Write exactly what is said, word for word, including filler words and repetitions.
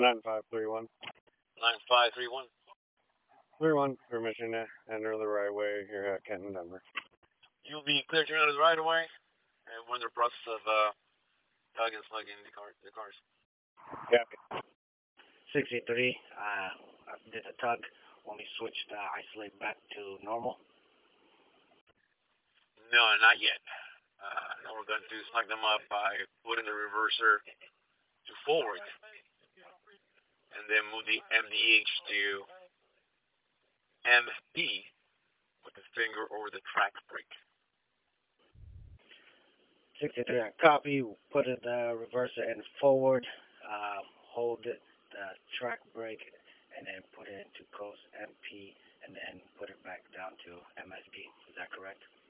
nine five three one. nine five three one. three one, permission to enter the right way here at Kenton, Denver. You'll be cleared to enter the right away, and we're in the process of uh, plug and slugging the, car, the cars. Yeah. sixty-three, uh, did the tug when we switched uh, isolate back to normal? No, not yet. Uh, now we're going to slug them up by putting the reverser to forward, and then move the M D H to M P with the finger over the track brake. sixty-three, I copy, put it, the reverser in forward, uh, hold it, the track brake, and then put it into coast M P, and then put it back down to M S P. Is that correct?